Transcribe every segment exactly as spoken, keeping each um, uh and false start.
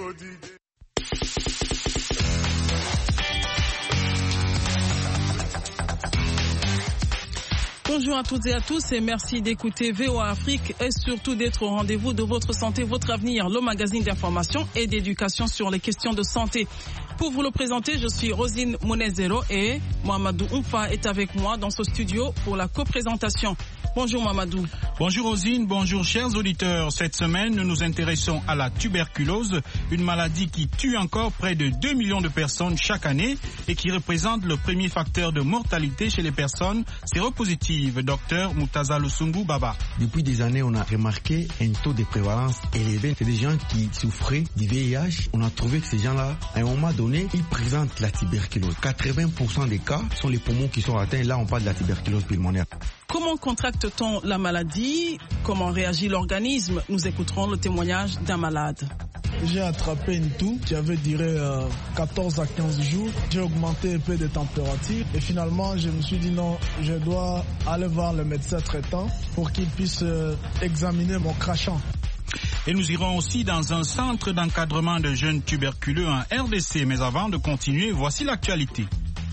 Bonjour à toutes et à tous et merci d'écouter V O A Afrique et surtout d'être au rendez-vous de votre santé, votre avenir, le magazine d'information et d'éducation sur les questions de santé. Pour vous le présenter, je suis Rosine Monezero et Mohamedou Oumfa est avec moi dans ce studio pour la coprésentation. Bonjour Mamadou. Bonjour Rosine, bonjour chers auditeurs. Cette semaine, nous nous intéressons à la tuberculose, une maladie qui tue encore près de deux millions de personnes chaque année et qui représente le premier facteur de mortalité chez les personnes séropositives. Docteur Moutaza Lusungu Baba. Depuis des années, on a remarqué un taux de prévalence élevé. C'est des gens qui souffraient du V I H. On a trouvé que ces gens-là, à un moment donné, ils présentent la tuberculose. quatre-vingts pour cent des cas sont les poumons qui sont atteints. Là, on parle de la tuberculose pulmonaire. Comment contracte-t-on la maladie? Comment réagit l'organisme? Nous écouterons le témoignage d'un malade. J'ai attrapé une toux qui avait duré euh, quatorze à quinze jours. J'ai augmenté un peu de température et finalement je me suis dit non, je dois aller voir le médecin traitant pour qu'il puisse euh, examiner mon crachat. Et nous irons aussi dans un centre d'encadrement de jeunes tuberculeux en R D C. Mais avant de continuer, voici l'actualité.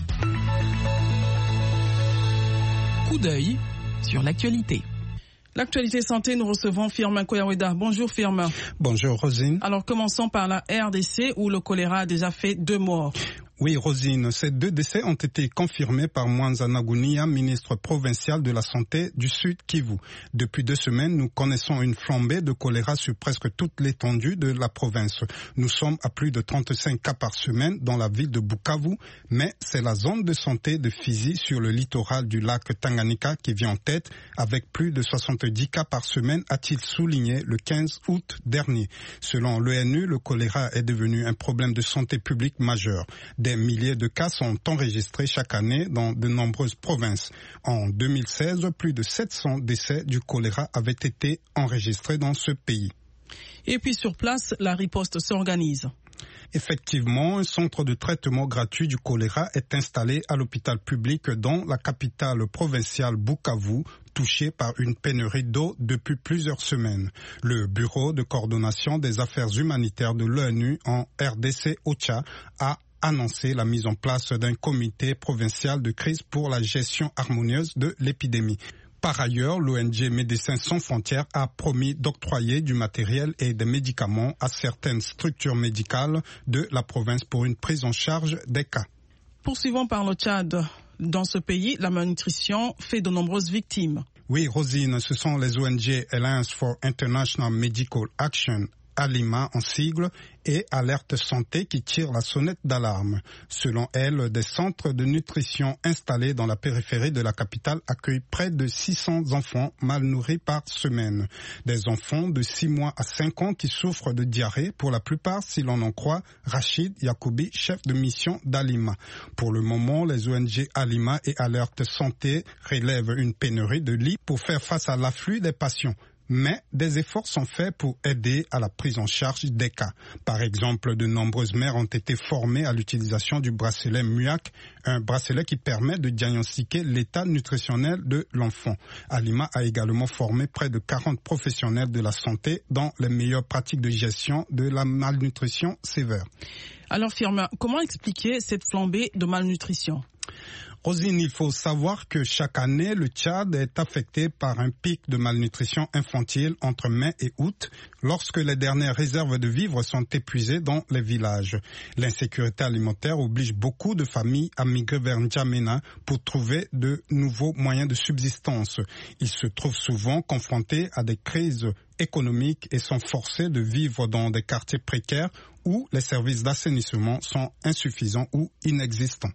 Coup d'œil sur l'actualité. L'actualité santé, nous recevons Firmin Koyaweda. Bonjour Firmin. Bonjour Rosine. Alors commençons par la R D C où le choléra a déjà fait deux morts. Oui, Rosine, ces deux décès ont été confirmés par Mwanza Gounia, ministre provincial de la Santé du Sud Kivu. Depuis deux semaines, nous connaissons une flambée de choléra sur presque toute l'étendue de la province. Nous sommes à plus de trente-cinq cas par semaine dans la ville de Bukavu, mais c'est la zone de santé de Fizi sur le littoral du lac Tanganyika qui vient en tête avec plus de soixante-dix cas par semaine, a-t-il souligné le quinze août dernier. Selon l'O N U, le choléra est devenu un problème de santé publique majeur. Des milliers de cas sont enregistrés chaque année dans de nombreuses provinces. En deux mille seize, plus de sept cents décès du choléra avaient été enregistrés dans ce pays. Et puis sur place, la riposte s'organise. Effectivement, un centre de traitement gratuit du choléra est installé à l'hôpital public dans la capitale provinciale Bukavu, touché par une pénurie d'eau depuis plusieurs semaines. Le Bureau de coordination des affaires humanitaires de l'O N U en R D C OCHA a annoncé la mise en place d'un comité provincial de crise pour la gestion harmonieuse de l'épidémie. Par ailleurs, l'O N G Médecins sans frontières a promis d'octroyer du matériel et des médicaments à certaines structures médicales de la province pour une prise en charge des cas. Poursuivons par le Tchad. Dans ce pays, la malnutrition fait de nombreuses victimes. Oui, Rosine, ce sont les O N G Alliance for International Medical Action, ALIMA en sigle, et Alerte Santé qui tirent la sonnette d'alarme. Selon elle, des centres de nutrition installés dans la périphérie de la capitale accueillent près de six cents enfants mal nourris par semaine. Des enfants de six mois à cinq ans qui souffrent de diarrhée, pour la plupart, si l'on en croit Rachid Yacoubi, chef de mission d'ALIMA. Pour le moment, les O N G ALIMA et Alerte Santé relèvent une pénurie de lits pour faire face à l'afflux des patients. Mais des efforts sont faits pour aider à la prise en charge des cas. Par exemple, de nombreuses mères ont été formées à l'utilisation du bracelet M U A C, un bracelet qui permet de diagnostiquer l'état nutritionnel de l'enfant. ALIMA a également formé près de quarante professionnels de la santé dans les meilleures pratiques de gestion de la malnutrition sévère. Alors Firmin, comment expliquer cette flambée de malnutrition ? Rosine, il faut savoir que chaque année, le Tchad est affecté par un pic de malnutrition infantile entre mai et août, lorsque les dernières réserves de vivres sont épuisées dans les villages. L'insécurité alimentaire oblige beaucoup de familles à migrer vers N'Djamena pour trouver de nouveaux moyens de subsistance. Ils se trouvent souvent confrontés à des crises économiques et sont forcés de vivre dans des quartiers précaires où les services d'assainissement sont insuffisants ou inexistants.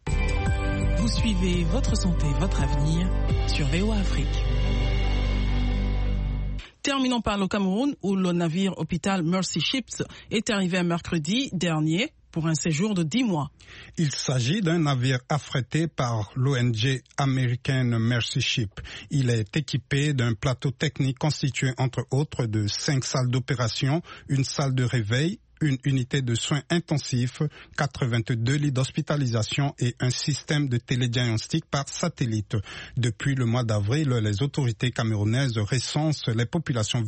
Vous suivez Votre Santé, Votre Avenir sur V O A Afrique. Terminons par le Cameroun où le navire hôpital Mercy Ships est arrivé mercredi dernier pour un séjour de dix mois. Il s'agit d'un navire affrété par l'O N G américaine Mercy Ship. Il est équipé d'un plateau technique constitué entre autres de cinq salles d'opération, une salle de réveil, une unité de soins intensifs, quatre-vingt-deux lits d'hospitalisation et un système de télédiagnostic par satellite. Depuis le mois d'avril, les autorités camerounaises recensent les populations